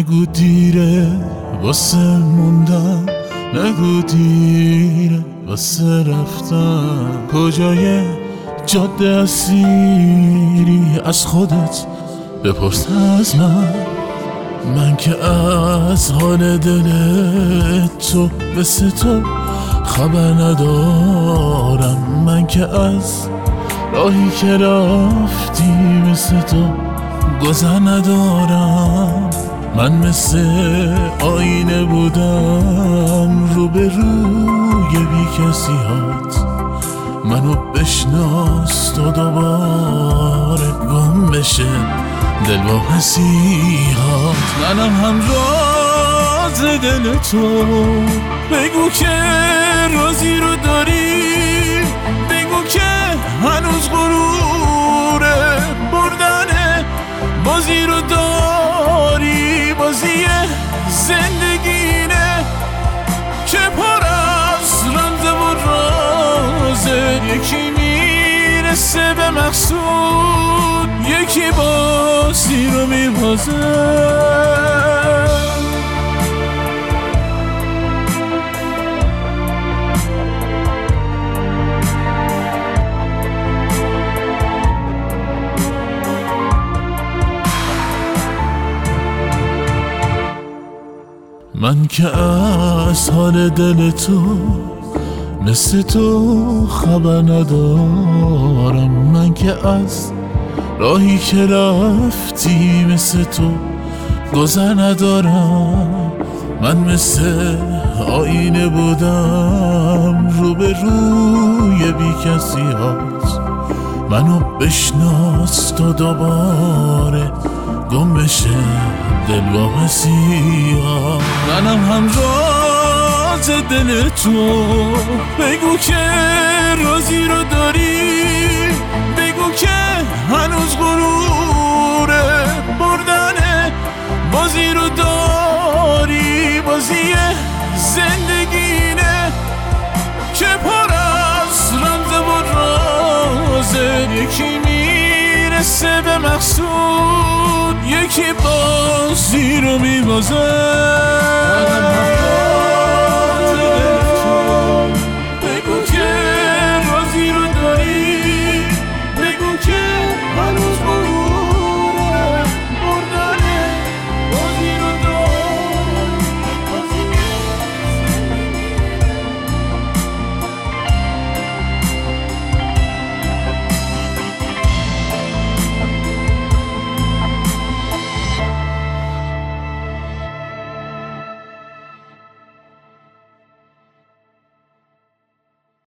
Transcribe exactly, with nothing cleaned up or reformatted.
نگو دیره واسه موندن، نگو دیره واسه رفتن. کجای جاده اسیری از خودت بپرس از من. من که از حال دل تو مثل تو خبر ندارم. من که از راهی که رفتی مثل تو گذر ندارم. من مثل آینه بودم رو به روی بی کسی هات. منو بشناس تا دوباره گم بشه دل با مسیحات. منم هم راز دل تو، بگو که رازی رو داری، بگو که هنوز غروره بردن بازی رو داری. بازی زندگینه که پر از رمز و رازه. یکی میرسه به مقصود، یکی بازی رو میبازه. من که از حال دل تو مثل تو خبر ندارم. من که از راهی که رفتی مثل تو گذر ندارم. من مثل آینه بودم رو به روی بی کسی هات. منو بشناس تا دوباره گم بشه دل با مسیحا. منم هم راز دل تو، بگو که رازی رو داری، بگو که هنوز غروره بردن بازی رو داری. بازی زندگینه که پر از رمز و رازه. یکی میرسه به مقصود، یکی بازی رو میبازه.